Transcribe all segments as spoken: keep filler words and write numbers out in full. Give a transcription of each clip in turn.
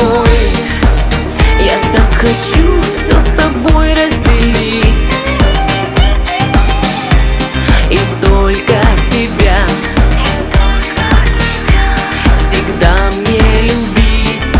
мой. Я так хочу все с тобой разделить, и только тебя всегда мне любить.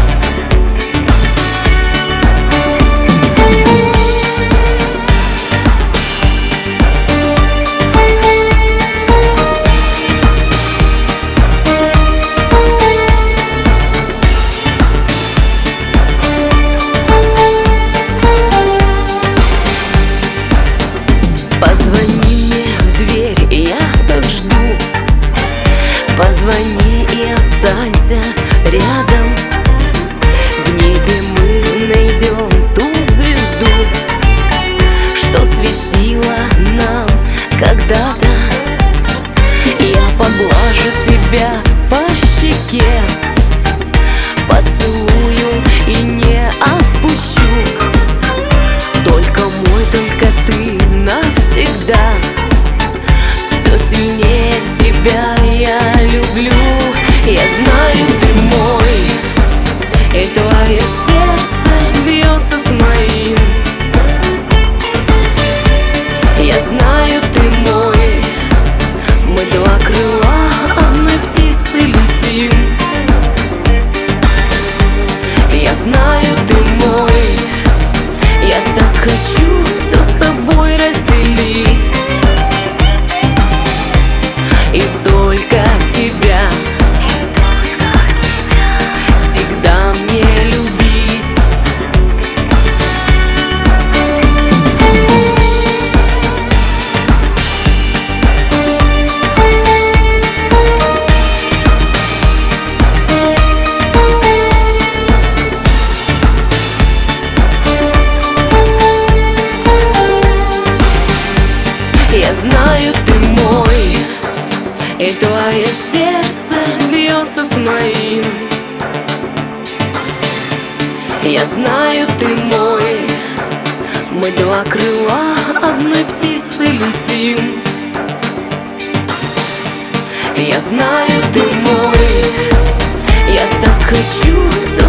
Позвони мне в дверь, я так жду. Позвони и останься рядом. В небе мы найдем ту звезду, что светила нам когда-то. Я поглажу тебя по щеке, поцелую и не отпущу. Только мой, только ты навсегда. Все сильнее тебя я люблю. Я знаю, ты мой, и твое сердце бьется с моим. Я знаю, ты мой, мы два крыла одной птицы летим. Я знаю, ты мой, я так хочу все с тобой разделить, и только тебя всегда мне любить. Я знаю, ты мой, и твое сердце бьется с моим. Я знаю, ты мой, мы два крыла одной птицы летим. Я знаю, ты мой, я так хочу все